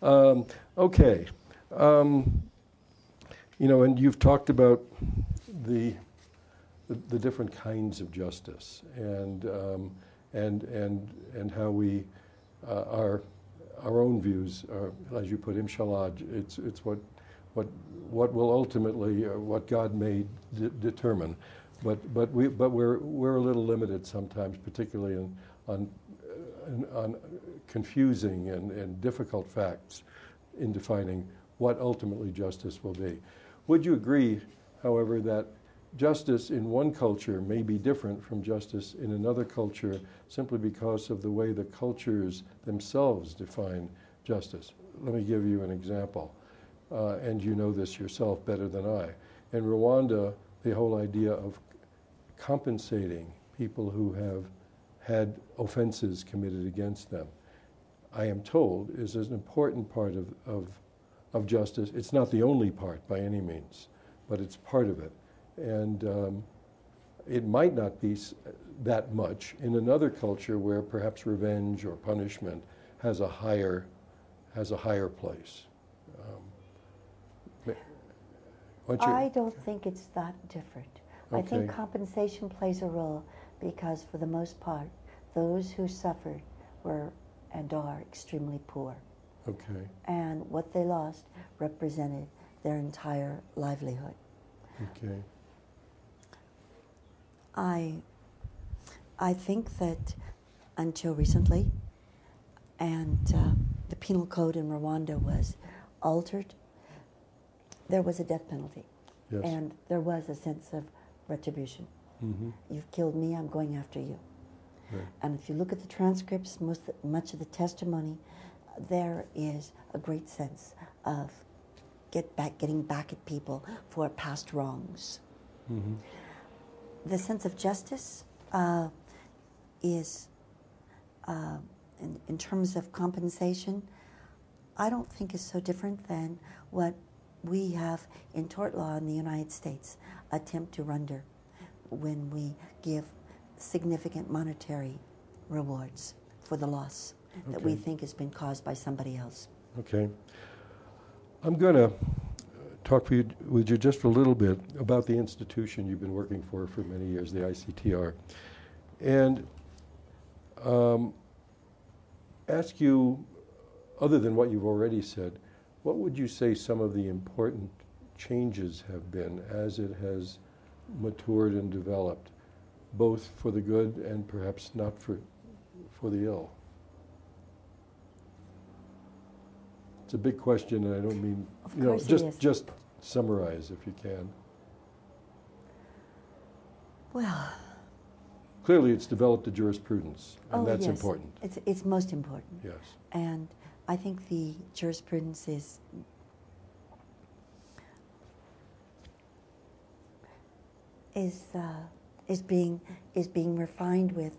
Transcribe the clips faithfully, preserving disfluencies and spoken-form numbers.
Um, okay. Um, you know, and you've talked about the the, the different kinds of justice, and um, and and and how we uh, our our own views are, as you put, inshallah, it's it's what what what will ultimately uh, what God may de determine, but but we but we're we're a little limited sometimes, particularly in, on uh, on confusing and, and difficult facts in defining what ultimately justice will be. Would you agree, however, that justice in one culture may be different from justice in another culture simply because of the way the cultures themselves define justice? Let me give you an example, uh, and you know this yourself better than I. In Rwanda, the whole idea of compensating people who have had offenses committed against them, I am told, is an important part of, of, of justice. It's not the only part by any means, but it's part of it. And um, it might not be that much in another culture where perhaps revenge or punishment has a higher, has a higher place. Um, I don't think it's that different. Okay. I think compensation plays a role because, for the most part, those who suffered were and are extremely poor. Okay. And what they lost represented their entire livelihood. Okay. I, I think that until recently, and uh, the penal code in Rwanda was altered, there was a death penalty. Yes. And there was a sense of retribution. Mm-hmm. You've killed me, I'm going after you. Right. And if you look at the transcripts, most, much of the testimony, there is a great sense of get back, getting back at people for past wrongs. Mm-hmm. The sense of justice uh, is, uh, in, in terms of compensation, I don't think is so different than what we have in tort law in the United States attempt to render when we give significant monetary rewards for the loss Okay. that we think has been caused by somebody else. Okay. I'm going to talk for you, with you just for a little bit about the institution you've been working for for many years, the I C T R, and um, ask you, other than what you've already said, what would you say some of the important changes have been as it has matured and developed, both for the good and perhaps not for, for the ill? It's a big question, and I don't mean, Of you know, course it just, is. just summarize if you can. Well, Clearly it's developed a jurisprudence, and oh that's yes, important. It's, it's most important. Yes. And I think the jurisprudence is is uh, is being is being refined with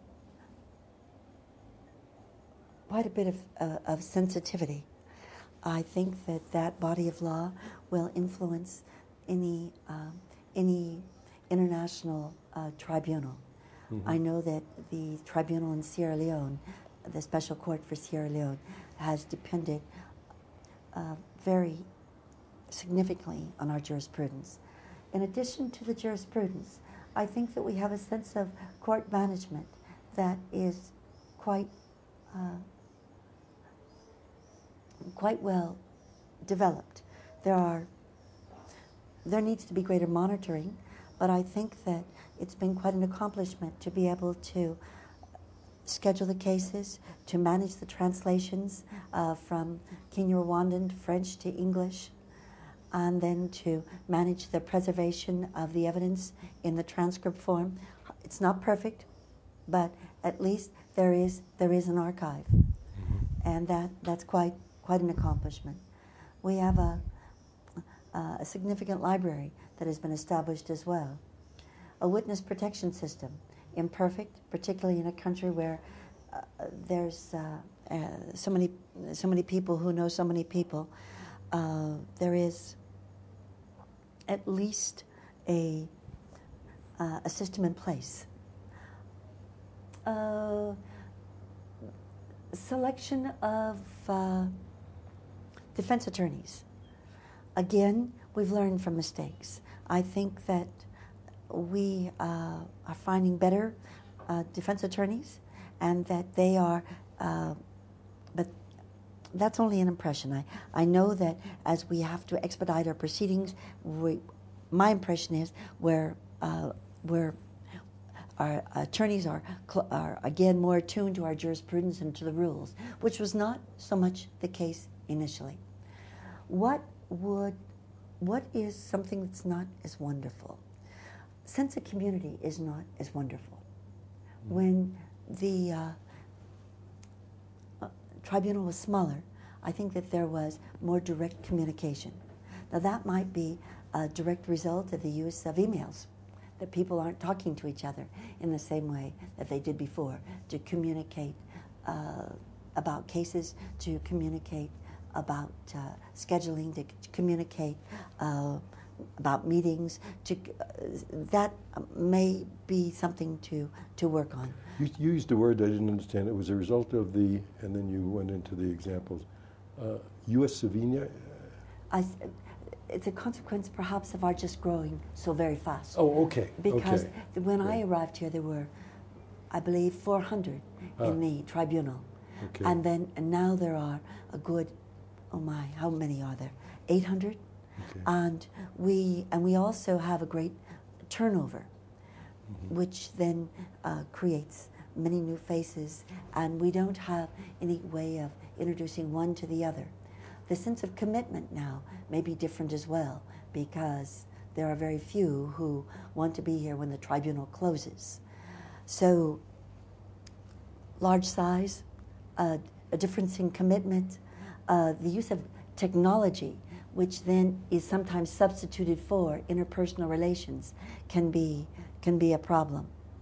quite a bit of uh, of sensitivity. I think that that body of law will influence any uh, any international uh, tribunal. Mm-hmm. I know that the tribunal in Sierra Leone, the Special Court for Sierra Leone, has depended uh, very significantly on our jurisprudence. In addition to the jurisprudence, I think that we have a sense of court management that is quite uh, quite well developed. There are there needs to be greater monitoring, but I think that it's been quite an accomplishment to be able to schedule the cases, to manage the translations uh, from Kinyarwanda French to English, and then to manage the preservation of the evidence in the transcript form. It's not perfect, but at least there is there is an archive, Mm-hmm. and that that's quite quite an accomplishment. We have a a significant library that has been established as well. A witness protection system, imperfect, particularly in a country where uh, there's uh, uh, so many so many people who know so many people. Uh, there is at least a uh, a system in place. Uh, selection of uh, defense attorneys. Again, we've learned from mistakes. I think that we uh, are finding better uh, defense attorneys, and that they are, uh, but that's only an impression. I, I know that as we have to expedite our proceedings, we, my impression is where, uh, where our attorneys are, are, again, more attuned to our jurisprudence and to the rules, which was not so much the case initially. What would, what is something that's not as wonderful? Sense of community is not as wonderful. Mm-hmm. When the uh, uh, tribunal was smaller, I think that there was more direct communication. Now that might be a direct result of the use of emails, that people aren't talking to each other in the same way that they did before, to communicate uh, about cases, to communicate about uh, scheduling, to communicate uh, about meetings. To uh, that may be something to to work on. You used a word I didn't understand. It was a result of the, and then you went into the examples. Uh, U S Savina. I, it's a consequence, perhaps, of our just growing so very fast. Oh, okay. Because okay. when right. I arrived here, there were, I believe, four hundred ah. in the tribunal, okay. and then and now there are a good, oh my, how many are there? eight hundred, okay. and we and we also have a great turnover, mm-hmm. which then uh, creates many new faces, and we don't have any way of introducing one to the other. The sense of commitment now may be different as well, because there are very few who want to be here when the tribunal closes. So, large size, uh, a difference in commitment, uh, the use of technology, which then is sometimes substituted for interpersonal relations, can be can be a problem.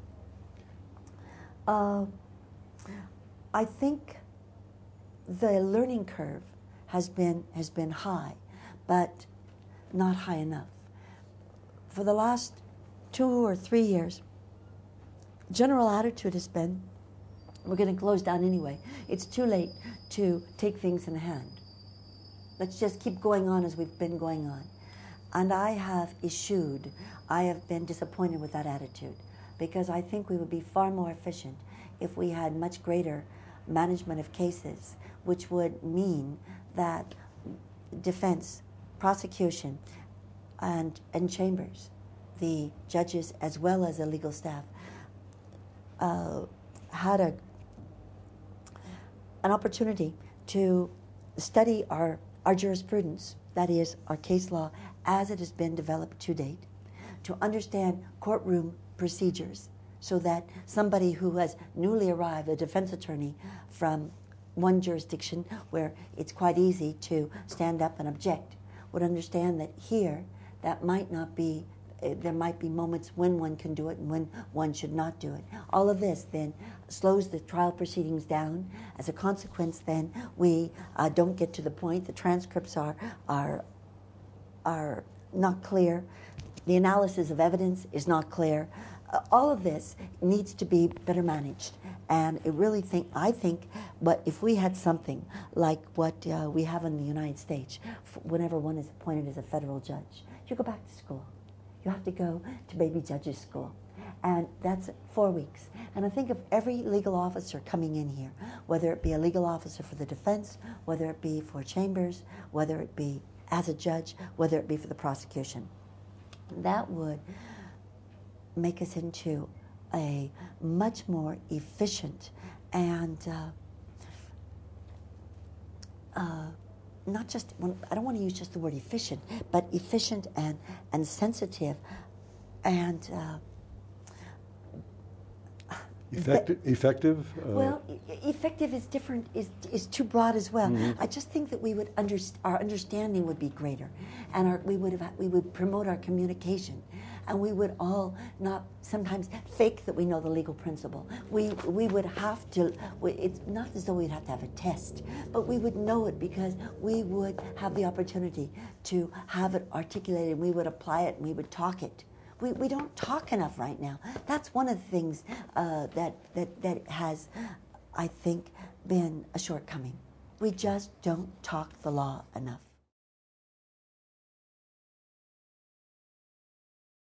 Uh, I think the learning curve has been has been high, but not high enough. For the last two or three years, general attitude has been, we're going to close down anyway. It's too late to take things in hand. Let's just keep going on as we've been going on. And I have eschewed, I have been disappointed with that attitude, because I think we would be far more efficient if we had much greater management of cases, which would mean that defense, prosecution, and, and chambers, the judges as well as the legal staff, uh, had a, an opportunity to study our, our jurisprudence, that is, our case law as it has been developed to date, to understand courtroom procedures, so that somebody who has newly arrived, a defense attorney from one jurisdiction where it's quite easy to stand up and object, would understand that here that might not be, uh, there might be moments when one can do it and when one should not do it. All of this then slows the trial proceedings down. As a consequence, then we uh, don't get to the point. The transcripts are are are not clear. The analysis of evidence is not clear. Uh, all of this needs to be better managed, and I really think, I think, but if we had something like what uh, we have in the United States, whenever one is appointed as a federal judge, you go back to school. You have to go to baby judges school, and that's four weeks. And I think of every legal officer coming in here, whether it be a legal officer for the defense, whether it be for chambers, whether it be as a judge, whether it be for the prosecution, that would make us into a much more efficient and uh, uh, not just, I don't want to use just the word efficient, but efficient and, and sensitive and uh, Effective? effective? Uh, well, e- effective is different, is is too broad as well. Mm-hmm. I just think that we would under, our understanding would be greater, and our, we would have we would promote our communication, and we would all not sometimes fake that we know the legal principle. We we would have to. We, it's not as though we'd have to have a test, but we would know it because we would have the opportunity to have it articulated. We would apply it, and we would talk it. We, we don't talk enough right now. That's one of the things uh, that, that, that has, I think, been a shortcoming. we just don't talk the law enough.